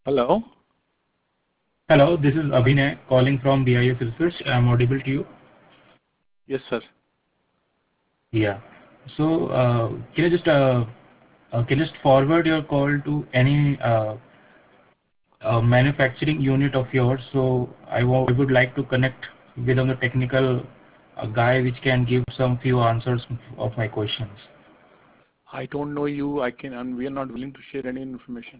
Hello. Hello, this is Abhinay calling from BIS Research. I'm audible to you. Yes, sir. Yeah. So, can you just forward your call to any manufacturing unit of yours? So, I would like to connect with the technical guy which can give some few answers of my questions. I don't know you. And we are not willing to share any information.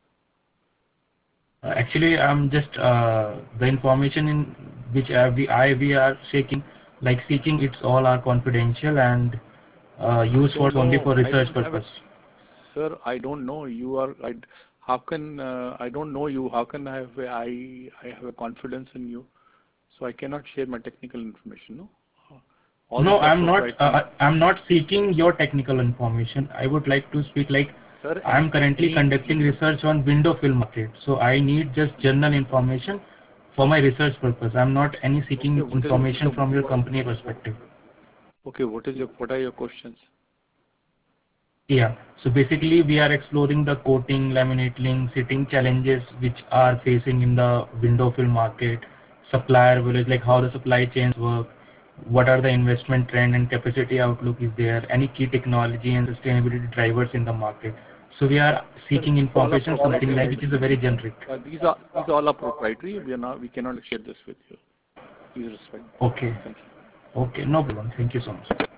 Actually, I'm just the information in which we are seeking. It's all are confidential and I used for don't only know. for I research don't have a, purpose. sir. I don't know. How can I don't know you? How can I have a confidence in you? So I cannot share my technical information. No. All No, these are proprietary. I'm not seeking your technical information. I would like to speak like Sir, I'm currently any conducting research on window film market. So I need just general information for my research purpose. I'm not any okay. seeking information from your company perspective. Okay? What are your questions? Yeah. So basically we are exploring the coating, laminating, sitting challenges which are facing in the window film market, supplier village, like how the supply chains work, what are the investment trend and capacity outlook is there, any key technology and sustainability drivers in the market. So we are Sir, seeking all are information, something proprietary. like which is a very generic. These all are proprietary. We cannot share this with you. Please respect. Okay. Thank you. Okay. No problem. Thank you so much.